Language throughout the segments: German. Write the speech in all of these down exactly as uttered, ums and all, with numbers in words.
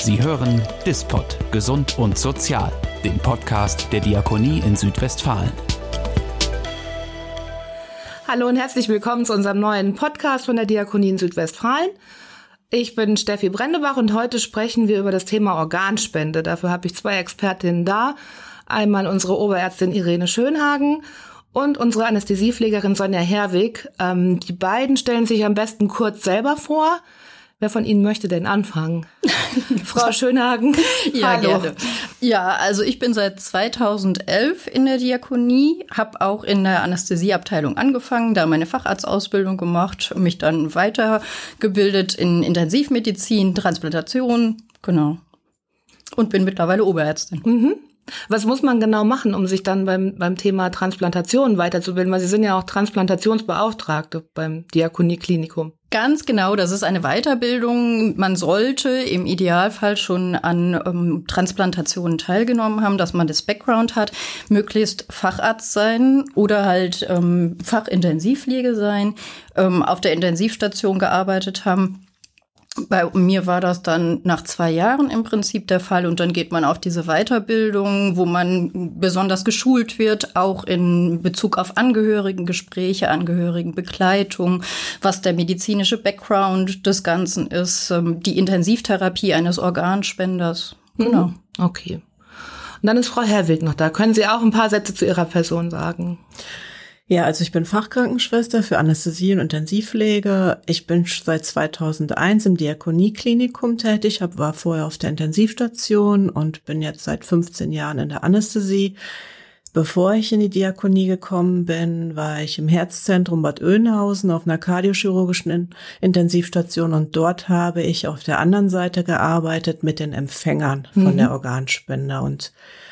Sie hören DISPOD, Gesund und Sozial, den Podcast der Diakonie in Südwestfalen. Hallo und herzlich willkommen zu unserem neuen Podcast von der Diakonie in Südwestfalen. Ich bin Steffi Brendebach und heute sprechen wir über das Thema Organspende. Dafür habe ich zwei Expertinnen da. Einmal unsere Oberärztin Irene Schönhagen und unsere Anästhesiepflegerin Sonja Herwig. Ähm, die beiden stellen sich am besten kurz selber vor. Wer von Ihnen möchte denn anfangen? Frau Schönhagen? Ja, hallo. Gerne. Ja, also ich bin seit zweitausendelf in der Diakonie, habe auch in der Anästhesieabteilung angefangen, da meine Facharztausbildung gemacht, mich dann weitergebildet in Intensivmedizin, Transplantation, genau. Und bin mittlerweile Oberärztin. Mhm. Was muss man genau machen, um sich dann beim, beim Thema Transplantation weiterzubilden? Weil Sie sind ja auch Transplantationsbeauftragte beim Diakonieklinikum. Ganz genau, das ist eine Weiterbildung. Man sollte im Idealfall schon an ähm, Transplantationen teilgenommen haben, dass man das Background hat, möglichst Facharzt sein oder halt ähm, Fachintensivpflege sein, ähm, auf der Intensivstation gearbeitet haben. Bei mir war das dann nach zwei Jahren im Prinzip der Fall und dann geht man auf diese Weiterbildung, wo man besonders geschult wird, auch in Bezug auf Angehörigengespräche, Angehörigenbegleitung, was der medizinische Background des Ganzen ist, die Intensivtherapie eines Organspenders. Genau. Okay. Und dann ist Frau Herwig noch da. Können Sie auch ein paar Sätze zu Ihrer Person sagen? Ja, also ich bin Fachkrankenschwester für Anästhesie und Intensivpflege. Ich bin seit zweitausendeins im Diakonieklinikum tätig, hab, war vorher auf der Intensivstation und bin jetzt seit fünfzehn Jahren in der Anästhesie. Bevor ich in die Diakonie gekommen bin, war ich im Herzzentrum Bad Oeynhausen auf einer kardiochirurgischen Intensivstation und dort habe ich auf der anderen Seite gearbeitet mit den Empfängern von mhm. der Organspende. Und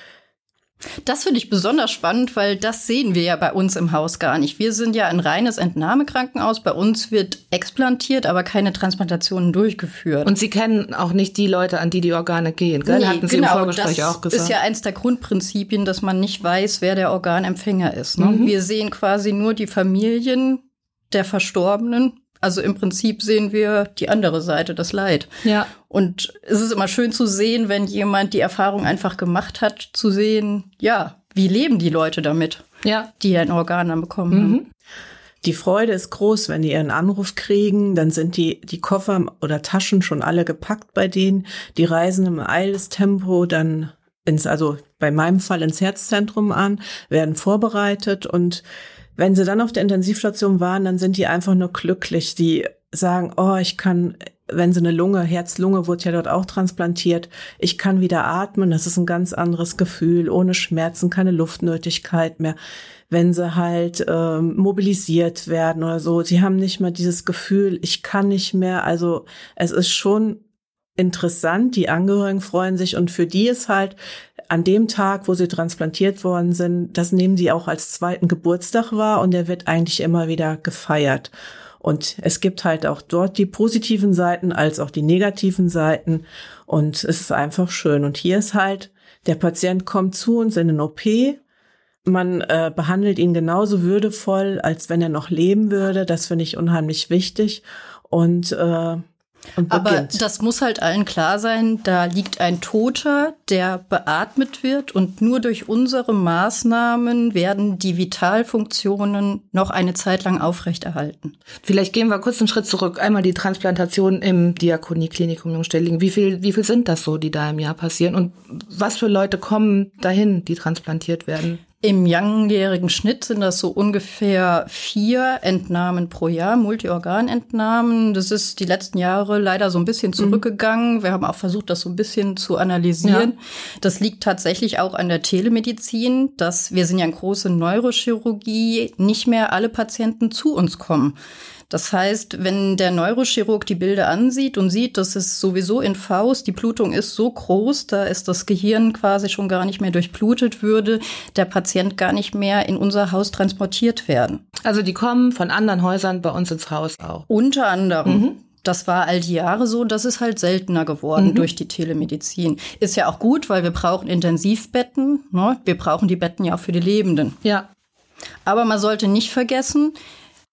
das finde ich besonders spannend, weil das sehen wir ja bei uns im Haus gar nicht. Wir sind ja ein reines Entnahmekrankenhaus. Bei uns wird explantiert, aber keine Transplantationen durchgeführt. Und Sie kennen auch nicht die Leute, an die die Organe gehen, gell? Nee, Hatten Sie genau, im Vorgespräch auch gesagt. Das ist ja eins der Grundprinzipien, dass man nicht weiß, wer der Organempfänger ist. Ne? Mhm. Wir sehen quasi nur die Familien der Verstorbenen. Also im Prinzip sehen wir die andere Seite, das Leid. Ja. Und es ist immer schön zu sehen, wenn jemand die Erfahrung einfach gemacht hat, zu sehen, ja, wie leben die Leute damit, ja, die ein Organ dann bekommen mhm. haben. Die Freude ist groß, wenn die ihren Anruf kriegen, dann sind die die Koffer oder Taschen schon alle gepackt bei denen. Die reisen im Eilestempo dann ins, also bei meinem Fall ins Herzzentrum an, werden vorbereitet und wenn sie dann auf der Intensivstation waren, dann sind die einfach nur glücklich. Die sagen, oh, ich kann, wenn sie eine Lunge, Herz-Lunge wurde ja dort auch transplantiert, ich kann wieder atmen. Das ist ein ganz anderes Gefühl, ohne Schmerzen, keine Luftnötigkeit mehr. Wenn sie halt ähm, mobilisiert werden oder so, sie haben nicht mal dieses Gefühl, ich kann nicht mehr. Also es ist schon interessant, die Angehörigen freuen sich und für die ist halt an dem Tag, wo sie transplantiert worden sind, das nehmen sie auch als zweiten Geburtstag wahr und der wird eigentlich immer wieder gefeiert. Und es gibt halt auch dort die positiven Seiten als auch die negativen Seiten und es ist einfach schön. Und hier ist halt, der Patient kommt zu uns in den O P, man äh, behandelt ihn genauso würdevoll, als wenn er noch leben würde. Das finde ich unheimlich wichtig und äh, Aber das muss halt allen klar sein, da liegt ein Toter, der beatmet wird und nur durch unsere Maßnahmen werden die Vitalfunktionen noch eine Zeit lang aufrechterhalten. Vielleicht gehen wir kurz einen Schritt zurück. Einmal die Transplantation im Diakonieklinikum Jungstellingen. Wie viel, wie viel sind das so, die da im Jahr passieren? Und was für Leute kommen dahin, die transplantiert werden? Im langjährigen Schnitt sind das so ungefähr vier Entnahmen pro Jahr, Multiorganentnahmen. Das ist die letzten Jahre leider so ein bisschen zurückgegangen. Wir haben auch versucht, das so ein bisschen zu analysieren. Ja. Das liegt tatsächlich auch an der Telemedizin, dass wir sind ja eine große Neurochirurgie, nicht mehr alle Patienten zu uns kommen. Das heißt, wenn der Neurochirurg die Bilder ansieht und sieht, dass es sowieso in Faust, die Blutung ist so groß, da ist das Gehirn quasi schon gar nicht mehr durchblutet, würde der Patient gar nicht mehr in unser Haus transportiert werden. Also die kommen von anderen Häusern bei uns ins Haus auch? Unter anderem. Mhm. Das war all die Jahre so, das ist halt seltener geworden mhm. durch die Telemedizin. Ist ja auch gut, weil wir brauchen Intensivbetten, ne? Wir brauchen die Betten ja auch für die Lebenden. Ja. Aber man sollte nicht vergessen,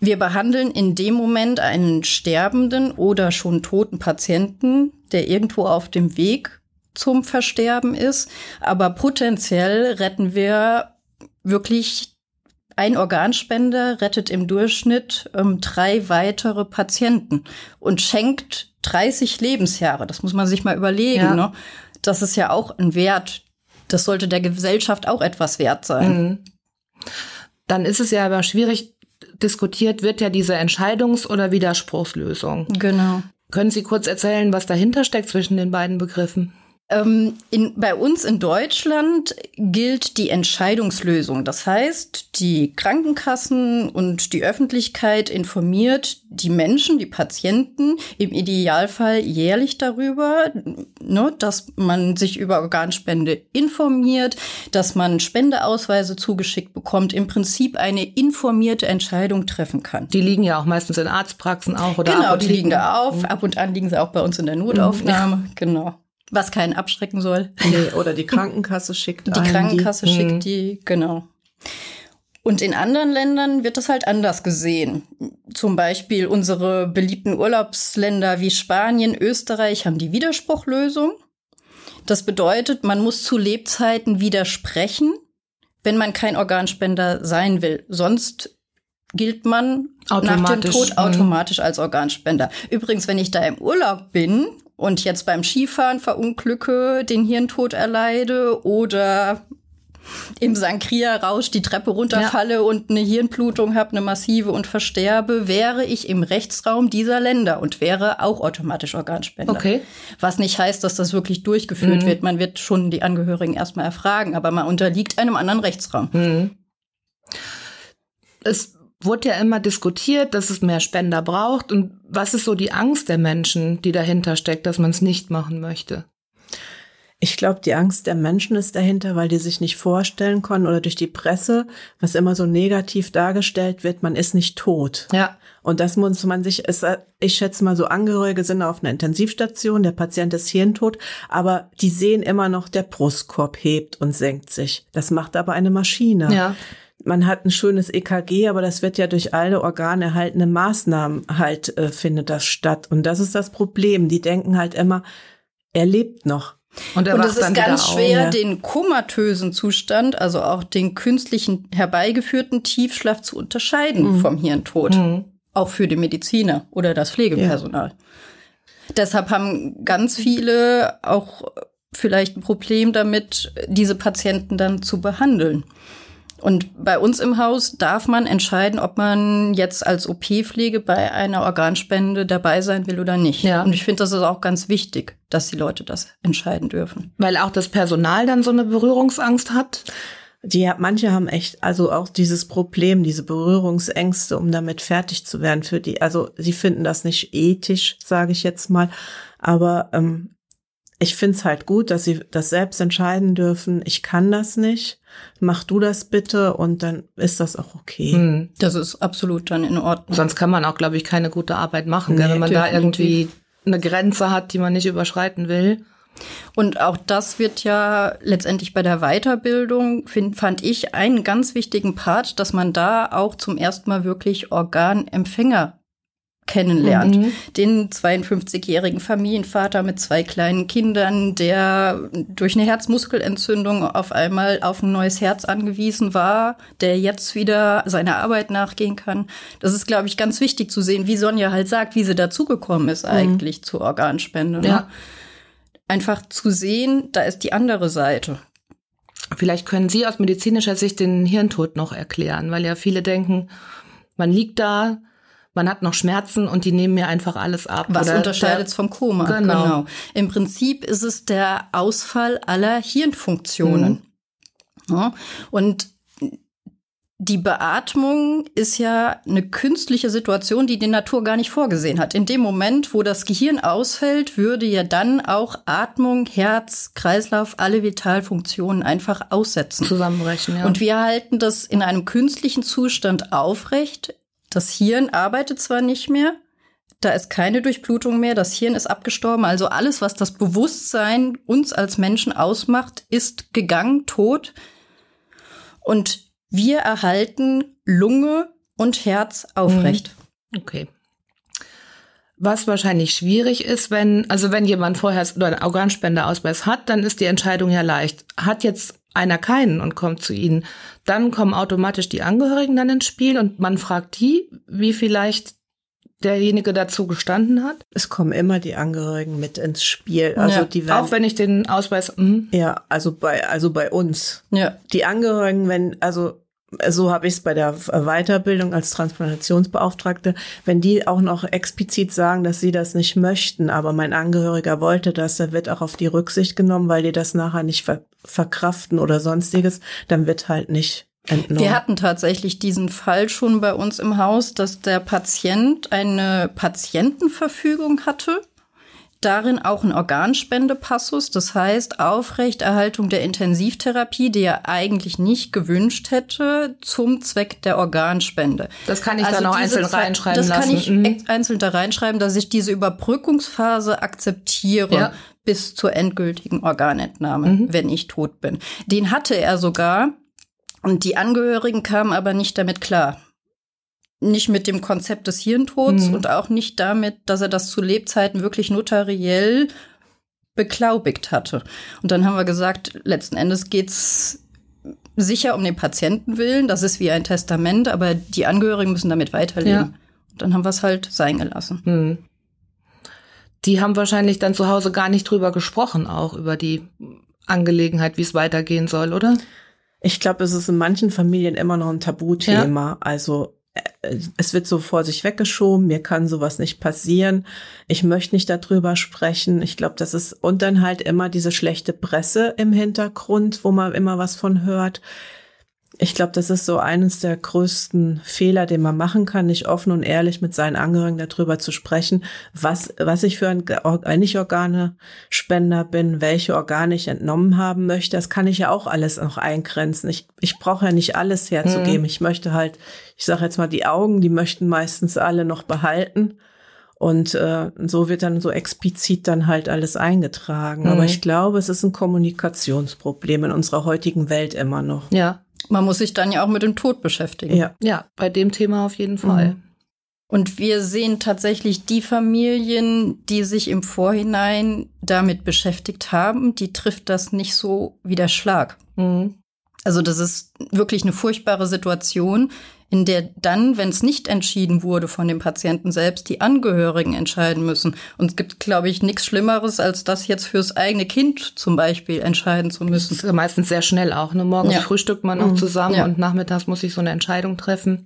Wir behandeln in dem Moment einen sterbenden oder schon toten Patienten, der irgendwo auf dem Weg zum Versterben ist. Aber potenziell retten wir wirklich, ein Organspender rettet im Durchschnitt ähm, drei weitere Patienten und schenkt dreißig Lebensjahre. Das muss man sich mal überlegen. Ja. Ne? Das ist ja auch ein Wert. Das sollte der Gesellschaft auch etwas wert sein. Mhm. Dann ist es ja aber schwierig, diskutiert wird ja diese Entscheidungs- oder Widerspruchslösung. Genau. Können Sie kurz erzählen, was dahinter steckt zwischen den beiden Begriffen? Ähm, in, bei uns in Deutschland gilt die Entscheidungslösung. Das heißt, die Krankenkassen und die Öffentlichkeit informiert die Menschen, die Patienten, im Idealfall jährlich darüber, ne, dass man sich über Organspende informiert, dass man Spendeausweise zugeschickt bekommt, im Prinzip eine informierte Entscheidung treffen kann. Die liegen ja auch meistens in Arztpraxen auch oder Genau, Apotheken. Die liegen da auf. Ab und an liegen sie auch bei uns in der Notaufnahme. Mhm. Genau. Was keinen abschrecken soll. Nee, oder die Krankenkasse schickt Die einen, Krankenkasse die, schickt die, genau. Und in anderen Ländern wird das halt anders gesehen. Zum Beispiel unsere beliebten Urlaubsländer wie Spanien, Österreich haben die Widerspruchlösung. Das bedeutet, man muss zu Lebzeiten widersprechen, wenn man kein Organspender sein will. Sonst gilt man nach dem Tod automatisch als Organspender. Übrigens, wenn ich da im Urlaub bin und jetzt beim Skifahren verunglücke, den Hirntod erleide oder im Sangria-Rausch die Treppe runterfalle ja. und eine Hirnblutung habe, eine massive und versterbe, wäre ich im Rechtsraum dieser Länder und wäre auch automatisch Organspender. Okay. Was nicht heißt, dass das wirklich durchgeführt mhm. wird. Man wird schon die Angehörigen erstmal erfragen, aber man unterliegt einem anderen Rechtsraum. Mhm. Es wurde ja immer diskutiert, dass es mehr Spender braucht. Und was ist so die Angst der Menschen, die dahinter steckt, dass man es nicht machen möchte? Ich glaube, die Angst der Menschen ist dahinter, weil die sich nicht vorstellen können oder durch die Presse, was immer so negativ dargestellt wird, man ist nicht tot. Ja. Und das muss man sich, ich schätze mal so, Angehörige sind auf einer Intensivstation, der Patient ist hirntot, aber die sehen immer noch, der Brustkorb hebt und senkt sich. Das macht aber eine Maschine. Ja. Man hat ein schönes E K G, aber das wird ja durch alle organerhaltende Maßnahmen halt, äh, findet das statt. Und das ist das Problem. Die denken halt immer, er lebt noch. Und, und es ist ganz schwer, auf. den komatösen Zustand, also auch den künstlichen herbeigeführten Tiefschlaf zu unterscheiden mhm. vom Hirntod. Mhm. Auch für die Mediziner oder das Pflegepersonal. Ja. Deshalb haben ganz viele auch vielleicht ein Problem damit, diese Patienten dann zu behandeln. Und bei uns im Haus darf man entscheiden, ob man jetzt als O P-Pflege bei einer Organspende dabei sein will oder nicht. Ja. Und ich finde, das ist auch ganz wichtig, dass die Leute das entscheiden dürfen. Weil auch das Personal dann so eine Berührungsangst hat? Die, manche haben echt, also auch dieses Problem, diese Berührungsängste, um damit fertig zu werden für die, also sie finden das nicht ethisch, sage ich jetzt mal, aber ähm, ich finde es halt gut, dass sie das selbst entscheiden dürfen. Ich kann das nicht. Mach du das bitte und dann ist das auch okay. Hm. Das ist absolut dann in Ordnung. Sonst kann man auch, glaube ich, keine gute Arbeit machen, nee, gell, wenn man definitiv da irgendwie eine Grenze hat, die man nicht überschreiten will. Und auch das wird ja letztendlich bei der Weiterbildung, find, fand ich, einen ganz wichtigen Part, dass man da auch zum ersten Mal wirklich Organempfänger kennenlernt. Mhm. Den zweiundfünfzigjährigen Familienvater mit zwei kleinen Kindern, der durch eine Herzmuskelentzündung auf einmal auf ein neues Herz angewiesen war, der jetzt wieder seiner Arbeit nachgehen kann. Das ist, glaube ich, ganz wichtig zu sehen, wie Sonja halt sagt, wie sie dazugekommen ist eigentlich mhm. zur Organspende. Ne? Ja. Einfach zu sehen, da ist die andere Seite. Vielleicht können Sie aus medizinischer Sicht den Hirntod noch erklären, weil ja viele denken, man liegt da, man hat noch Schmerzen und die nehmen mir einfach alles ab. Was unterscheidet es vom Koma? Genau. genau. Im Prinzip ist es der Ausfall aller Hirnfunktionen. Mhm. Ja, und die Beatmung ist ja eine künstliche Situation, die die Natur gar nicht vorgesehen hat. In dem Moment, wo das Gehirn ausfällt, würde ja dann auch Atmung, Herz, Kreislauf, alle Vitalfunktionen einfach aussetzen. Zusammenbrechen, ja. Und wir halten das in einem künstlichen Zustand aufrecht. Das Hirn arbeitet zwar nicht mehr, da ist keine Durchblutung mehr, das Hirn ist abgestorben. Also alles, was das Bewusstsein uns als Menschen ausmacht, ist gegangen, tot. Und wir erhalten Lunge und Herz aufrecht. Okay. Was wahrscheinlich schwierig ist, wenn, also wenn jemand vorher oder einen Organspendeausweis hat, dann ist die Entscheidung ja leicht. Hat jetzt einer keinen und kommt zu Ihnen, dann kommen automatisch die Angehörigen dann ins Spiel und man fragt die, wie vielleicht derjenige dazu gestanden hat? Es kommen immer die Angehörigen mit ins Spiel. Also ja, die werden, auch wenn ich den Ausweis... Mh. Ja, also bei, also bei uns. Ja. Die Angehörigen, wenn, also so habe ich es bei der Weiterbildung als Transplantationsbeauftragte, wenn die auch noch explizit sagen, dass sie das nicht möchten, aber mein Angehöriger wollte das, da wird auch auf die Rücksicht genommen, weil die das nachher nicht ver- verkraften oder sonstiges, dann wird halt nicht entnommen. Wir hatten tatsächlich diesen Fall schon bei uns im Haus, dass der Patient eine Patientenverfügung hatte, darin auch ein Organspendepassus, das heißt Aufrechterhaltung der Intensivtherapie, die er eigentlich nicht gewünscht hätte, zum Zweck der Organspende. Das kann ich also dann auch einzeln Zeit, reinschreiben das lassen. Das kann ich mhm. einzeln da reinschreiben, dass ich diese Überbrückungsphase akzeptiere ja. bis zur endgültigen Organentnahme, mhm. wenn ich tot bin. Den hatte er sogar und die Angehörigen kamen aber nicht damit klar. Nicht mit dem Konzept des Hirntods mhm. und auch nicht damit, dass er das zu Lebzeiten wirklich notariell beglaubigt hatte. Und dann haben wir gesagt, letzten Endes geht's sicher um den Patientenwillen. Das ist wie ein Testament, aber die Angehörigen müssen damit weiterleben. Ja. Und dann haben wir es halt sein gelassen. Mhm. Die haben wahrscheinlich dann zu Hause gar nicht drüber gesprochen, auch über die Angelegenheit, wie es weitergehen soll, oder? Ich glaube, es ist in manchen Familien immer noch ein Tabuthema. Ja. Also es wird so vor sich weggeschoben, mir kann sowas nicht passieren, ich möchte nicht darüber sprechen. Ich glaube, das ist, und dann halt immer diese schlechte Presse im Hintergrund, wo man immer was von hört. Ich glaube, das ist so eines der größten Fehler, den man machen kann, nicht offen und ehrlich mit seinen Angehörigen darüber zu sprechen, was was ich für ein, wenn ich Organespender bin, welche Organe ich entnommen haben möchte. Das kann ich ja auch alles noch eingrenzen. Ich ich brauche ja nicht alles herzugeben. Mhm. Ich möchte halt, ich sage jetzt mal, die Augen, die möchten meistens alle noch behalten. Und äh, so wird dann so explizit dann halt alles eingetragen. Mhm. Aber ich glaube, es ist ein Kommunikationsproblem in unserer heutigen Welt immer noch. Ja. Man muss sich dann ja auch mit dem Tod beschäftigen. Ja, ja, bei dem Thema auf jeden Fall. Mhm. Und wir sehen tatsächlich die Familien, die sich im Vorhinein damit beschäftigt haben, die trifft das nicht so wie der Schlag. Mhm. Also das ist wirklich eine furchtbare Situation, in der dann, wenn es nicht entschieden wurde von dem Patienten selbst, die Angehörigen entscheiden müssen. Und es gibt, glaube ich, nichts Schlimmeres, als das jetzt fürs eigene Kind zum Beispiel entscheiden zu müssen. Das ist meistens sehr schnell auch. Ne? Morgens ja. frühstückt man noch zusammen ja. und nachmittags muss ich so eine Entscheidung treffen.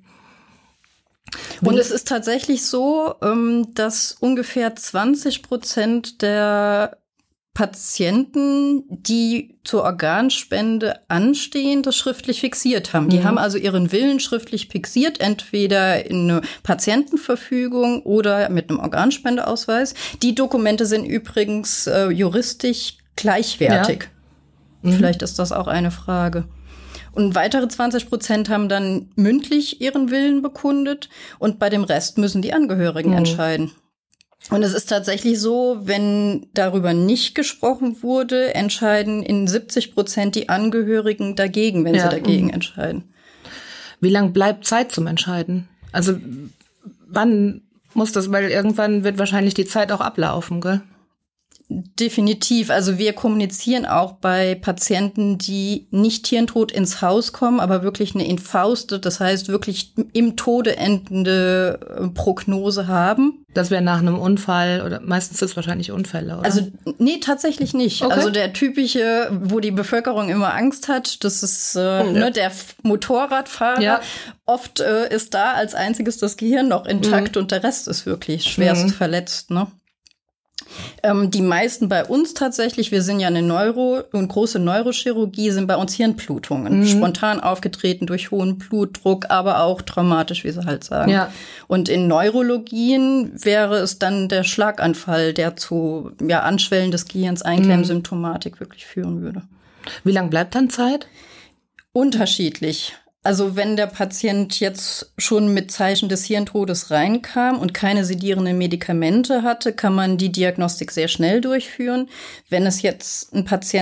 Und es ist tatsächlich so, dass ungefähr zwanzig Prozent der Patienten, die zur Organspende anstehen, das schriftlich fixiert haben. Die mhm. haben also ihren Willen schriftlich fixiert, entweder in eine Patientenverfügung oder mit einem Organspendeausweis. Die Dokumente sind übrigens äh, juristisch gleichwertig. Ja. Mhm. Vielleicht ist das auch eine Frage. Und weitere zwanzig Prozent haben dann mündlich ihren Willen bekundet und bei dem Rest müssen die Angehörigen mhm. entscheiden. Und es ist tatsächlich so, wenn darüber nicht gesprochen wurde, entscheiden in siebzig Prozent die Angehörigen dagegen, wenn ja. sie dagegen entscheiden. Wie lang bleibt Zeit zum Entscheiden? Also wann muss das, weil irgendwann wird wahrscheinlich die Zeit auch ablaufen, gell? Definitiv. Also wir kommunizieren auch bei Patienten, die nicht Hirntod ins Haus kommen, aber wirklich eine infauste, das heißt wirklich im Tode endende Prognose haben. Das wäre nach einem Unfall oder meistens ist es wahrscheinlich Unfälle, oder? Also nee, tatsächlich nicht. Okay. Also der typische, wo die Bevölkerung immer Angst hat, das ist äh, oh, ja. ne, der Motorradfahrer. Ja. Oft äh, ist da als einziges das Gehirn noch intakt mhm. und der Rest ist wirklich schwerst mhm. verletzt, ne? Ähm, die meisten bei uns tatsächlich, wir sind ja eine Neuro- und große Neurochirurgie, sind bei uns Hirnblutungen. Mhm. Spontan aufgetreten durch hohen Blutdruck, aber auch traumatisch, wie sie halt sagen. Ja. Und in Neurologien wäre es dann der Schlaganfall, der zu ja, Anschwellen des Gehirns, Einklemmsymptomatik wirklich führen würde. Wie lang bleibt dann Zeit? Unterschiedlich. Also wenn der Patient jetzt schon mit Zeichen des Hirntodes reinkam und keine sedierenden Medikamente hatte, kann man die Diagnostik sehr schnell durchführen. Wenn es jetzt ein Patient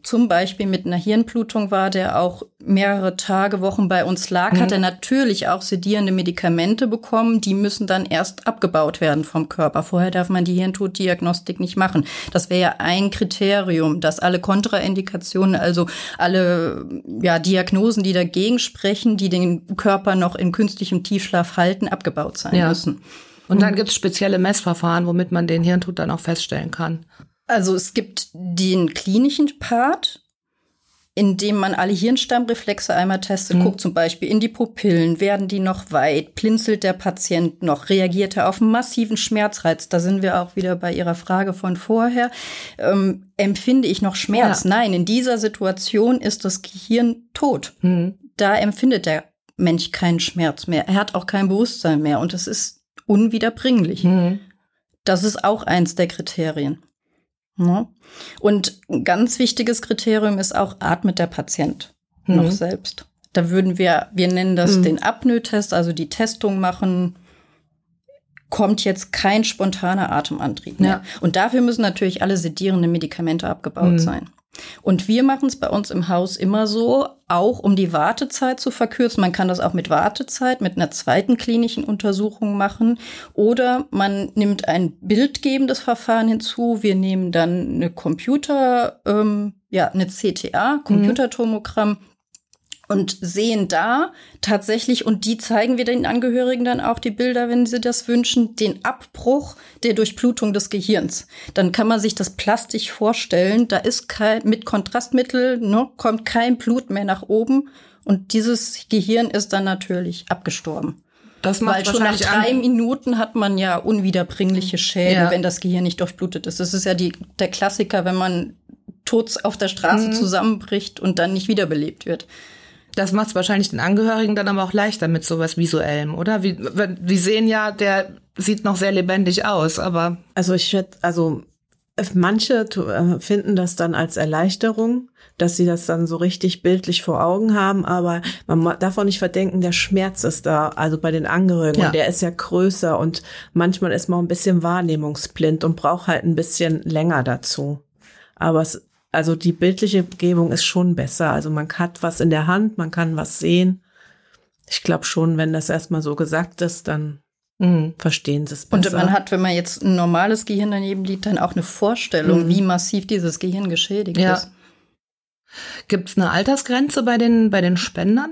zum Beispiel mit einer Hirnblutung war, der auch mehrere Tage, Wochen bei uns lag, mhm. hat er natürlich auch sedierende Medikamente bekommen. Die müssen dann erst abgebaut werden vom Körper. Vorher darf man die Hirntoddiagnostik nicht machen. Das wäre ja ein Kriterium, dass alle Kontraindikationen, also alle ja, Diagnosen, die dagegen sprechen, die den Körper noch in künstlichem Tiefschlaf halten, abgebaut sein ja. müssen. Und dann gibt es spezielle Messverfahren, womit man den Hirntod dann auch feststellen kann. Also es gibt den klinischen Part, in dem man alle Hirnstammreflexe einmal testet, mhm. guckt zum Beispiel in die Pupillen, werden die noch weit, blinzelt der Patient noch, reagiert er auf einen massiven Schmerzreiz, da sind wir auch wieder bei Ihrer Frage von vorher, ähm, empfinde ich noch Schmerz? Ja. Nein, in dieser Situation ist das Gehirn tot. Mhm. Da empfindet der Mensch keinen Schmerz mehr, er hat auch kein Bewusstsein mehr und es ist unwiederbringlich. Mhm. Das ist auch eins der Kriterien. Ja. Und ein ganz wichtiges Kriterium ist auch, atmet der Patient mhm. noch selbst. Da würden wir, wir nennen das mhm. den Apnoe-Test, also die Testung machen, kommt jetzt kein spontaner Atemantrieb mehr. Ja. Und dafür müssen natürlich alle sedierenden Medikamente abgebaut mhm. sein. Und wir machen es bei uns im Haus immer so, auch um die Wartezeit zu verkürzen. Man kann das auch mit Wartezeit, mit einer zweiten klinischen Untersuchung machen. Oder man nimmt ein bildgebendes Verfahren hinzu. Wir nehmen dann eine Computer, ähm, ja, eine C T A, Computertomogramm. Und sehen da tatsächlich, und die zeigen wir den Angehörigen dann auch die Bilder, wenn sie das wünschen, den Abbruch der Durchblutung des Gehirns. Dann kann man sich das plastisch vorstellen, da ist kein, mit Kontrastmittel, ne, kommt kein Blut mehr nach oben und dieses Gehirn ist dann natürlich abgestorben. Das macht Weil schon nach drei an- Minuten hat man ja unwiederbringliche Schäden, ja. wenn das Gehirn nicht durchblutet ist. Das ist ja die, der Klassiker, wenn man tot auf der Straße mhm. zusammenbricht und dann nicht wiederbelebt wird. Das macht es wahrscheinlich den Angehörigen dann aber auch leichter mit sowas Visuellem, oder? Wie, die sehen ja, der sieht noch sehr lebendig aus, aber... Also ich schätze, also manche finden das dann als Erleichterung, dass sie das dann so richtig bildlich vor Augen haben, aber man darf auch nicht verdenken, der Schmerz ist da, also bei den Angehörigen, ja. und der ist ja größer und manchmal ist man auch ein bisschen wahrnehmungsblind und braucht halt ein bisschen länger dazu. Aber es Also die bildliche Gebung ist schon besser. Also man hat was in der Hand, man kann was sehen. Ich glaube schon, wenn das erstmal so gesagt ist, dann mhm. verstehen sie es besser. Und man hat, wenn man jetzt ein normales Gehirn daneben liegt, dann auch eine Vorstellung, mhm. wie massiv dieses Gehirn geschädigt ja. ist. Gibt es eine Altersgrenze bei den, bei den Spendern?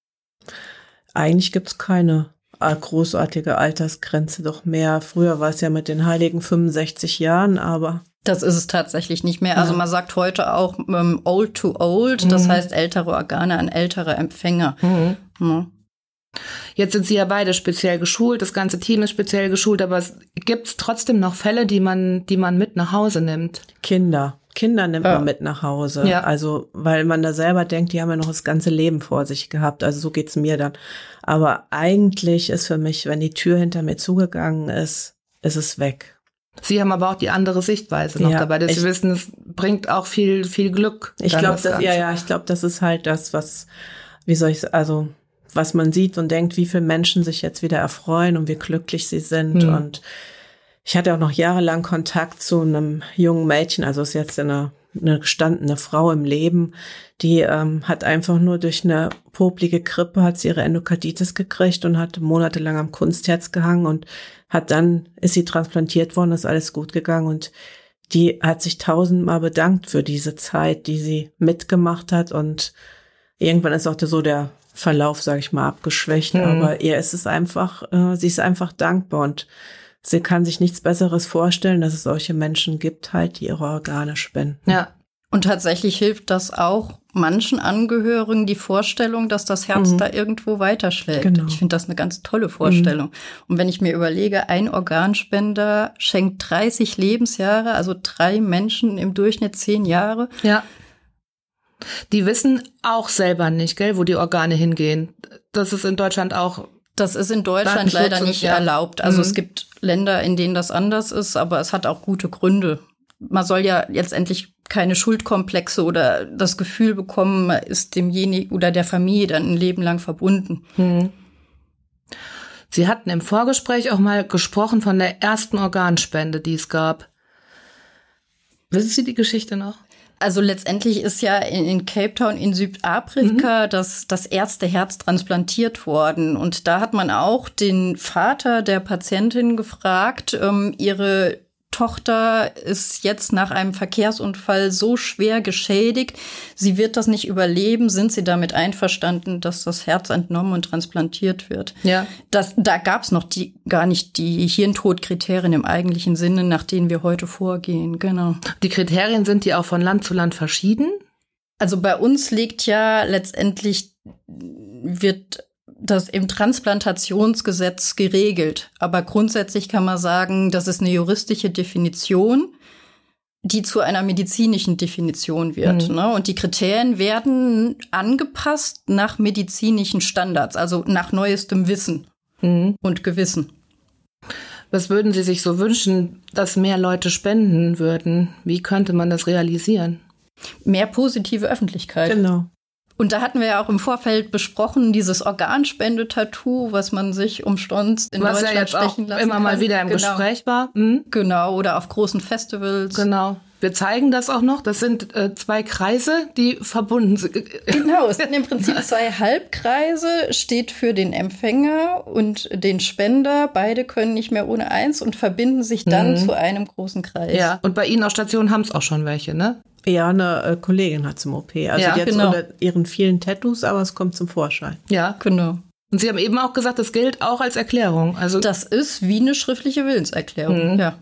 Eigentlich gibt es keine großartige Altersgrenze, doch mehr. Früher war es ja mit den heiligen fünfundsechzig Jahren, aber... Das ist es tatsächlich nicht mehr. Also man sagt heute auch ähm, old to old, das mhm. heißt ältere Organe an ältere Empfänger. Mhm. Ja. Jetzt sind Sie ja beide speziell geschult, das ganze Team ist speziell geschult, aber gibt es trotzdem noch Fälle, die man, die man mit nach Hause nimmt? Kinder. Kinder nimmt ja. man mit nach Hause. Ja. Also, weil man da selber denkt, die haben ja noch das ganze Leben vor sich gehabt. Also so geht's mir dann. Aber eigentlich ist für mich, wenn die Tür hinter mir zugegangen ist, ist es weg. Sie haben aber auch die andere Sichtweise noch ja, dabei, dass ich, Sie wissen, es bringt auch viel, viel Glück. Ich glaube, das, ja, ja, ich glaube, das ist halt das, was, wie soll ich, also, was man sieht und denkt, wie viele Menschen sich jetzt wieder erfreuen und wie glücklich sie sind. Hm. Und ich hatte auch noch jahrelang Kontakt zu einem jungen Mädchen, also ist jetzt eine, eine gestandene Frau im Leben, die ähm, hat einfach nur durch eine poplige Grippe, hat sie ihre Endokarditis gekriegt und hat monatelang am Kunstherz gehangen und hat dann, ist sie transplantiert worden, ist alles gut gegangen und die hat sich tausendmal bedankt für diese Zeit, die sie mitgemacht hat und irgendwann ist auch so der Verlauf, sage ich mal, abgeschwächt, mhm. aber ihr ist es einfach, äh, sie ist einfach dankbar und sie kann sich nichts Besseres vorstellen, dass es solche Menschen gibt halt, die ihre Organe spenden. Ja. Und tatsächlich hilft das auch manchen Angehörigen die Vorstellung, dass das Herz mhm. da irgendwo weiterschlägt. Genau. Ich finde das eine ganz tolle Vorstellung. Mhm. Und wenn ich mir überlege, ein Organspender schenkt dreißig Lebensjahre, also drei Menschen im Durchschnitt zehn Jahre. Ja. Die wissen auch selber nicht, gell, wo die Organe hingehen. Das ist in Deutschland auch... Das ist in Deutschland leider nicht ja. erlaubt. Also mhm. es gibt Länder, in denen das anders ist, aber es hat auch gute Gründe. Man soll ja letztendlich keine Schuldkomplexe oder das Gefühl bekommen, man ist demjenigen oder der Familie dann ein Leben lang verbunden. Mhm. Sie hatten im Vorgespräch auch mal gesprochen von der ersten Organspende, die es gab. Wissen Sie die Geschichte noch? Also letztendlich ist ja in, in Cape Town in Südafrika mhm. das, das erste Herz transplantiert worden. Und da hat man auch den Vater der Patientin gefragt, ähm, ihre Tochter ist jetzt nach einem Verkehrsunfall so schwer geschädigt, sie wird das nicht überleben. Sind Sie damit einverstanden, dass das Herz entnommen und transplantiert wird? Ja. Das, da gab es noch die, gar nicht die Hirntodkriterien im eigentlichen Sinne, nach denen wir heute vorgehen. Genau. Die Kriterien, sind die auch von Land zu Land verschieden? Also bei uns liegt ja letztendlich, wird das im Transplantationsgesetz geregelt. Aber grundsätzlich kann man sagen, das ist eine juristische Definition, die zu einer medizinischen Definition wird. Mhm. Ne? Und die Kriterien werden angepasst nach medizinischen Standards, also nach neuestem Wissen mhm. und Gewissen. Was würden Sie sich so wünschen, dass mehr Leute spenden würden? Wie könnte man das realisieren? Mehr positive Öffentlichkeit. Genau. Und da hatten wir ja auch im Vorfeld besprochen, dieses Organspendetattoo, was man sich umsonst in was Deutschland ja jetzt stechen auch lassen immer kann. mal wieder im genau. Gespräch war. Mhm. Genau, oder auf großen Festivals. Genau. Wir zeigen das auch noch. Das sind äh, zwei Kreise, die verbunden sind. Genau, es sind im Prinzip zwei Halbkreise, steht für den Empfänger und den Spender. Beide können nicht mehr ohne eins und verbinden sich dann mhm. zu einem großen Kreis. Ja, und bei Ihnen auf Station haben es auch schon welche, ne? Ja, eine äh, Kollegin hat zum O P. Also ja, jetzt genau. unter ihren vielen Tattoos, aber es kommt zum Vorschein. Ja, genau. Und Sie haben eben auch gesagt, das gilt auch als Erklärung. Also das ist wie eine schriftliche Willenserklärung, mhm. ja.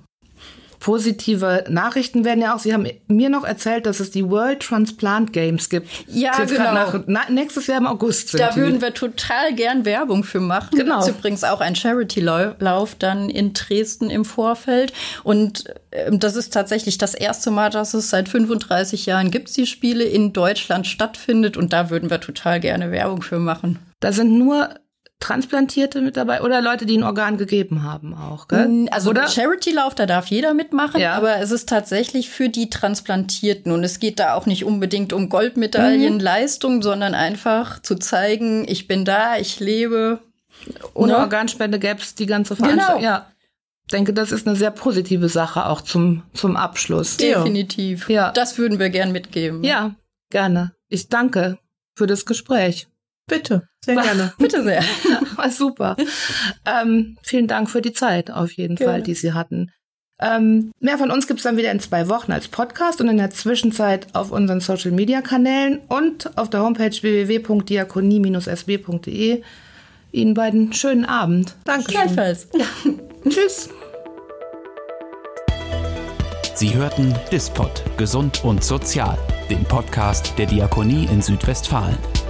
Positive Nachrichten werden ja auch, Sie haben mir noch erzählt, dass es die World Transplant Games gibt. Ja, jetzt genau. Nach, na, nächstes Jahr im August sind Da die. würden wir total gern Werbung für machen. Genau. Das ist übrigens auch ein Charity-Lauf dann in Dresden im Vorfeld. Und äh, das ist tatsächlich das erste Mal, dass es seit fünfunddreißig Jahren gibt, die Spiele in Deutschland stattfindet. Und da würden wir total gerne Werbung für machen. Da sind nur Transplantierte mit dabei oder Leute, die ein Organ gegeben haben auch, gell? Also oder? Charity-Lauf, da darf jeder mitmachen, ja. aber es ist tatsächlich für die Transplantierten. Und es geht da auch nicht unbedingt um Goldmedaillenleistung, mhm. sondern einfach zu zeigen, ich bin da, ich lebe. Ohne ne? Organspende gäbe es die ganze Veranstaltung. Genau. Ja. Ich denke, das ist eine sehr positive Sache auch zum, zum Abschluss. Definitiv. Ja. Das würden wir gern mitgeben. Ja, gerne. Ich danke für das Gespräch. Bitte, sehr War, gerne. Bitte sehr. War super. ähm, vielen Dank für die Zeit auf jeden gerne. Fall, die Sie hatten. Ähm, mehr von uns gibt's dann wieder in zwei Wochen als Podcast und in der Zwischenzeit auf unseren Social-Media-Kanälen und auf der Homepage w w w punkt diakonie Bindestrich s b punkt d e. Ihnen beiden schönen Abend. Danke. Gleichfalls. Ja. Tschüss. Sie hörten Dispot, Gesund und Sozial, den Podcast der Diakonie in Südwestfalen.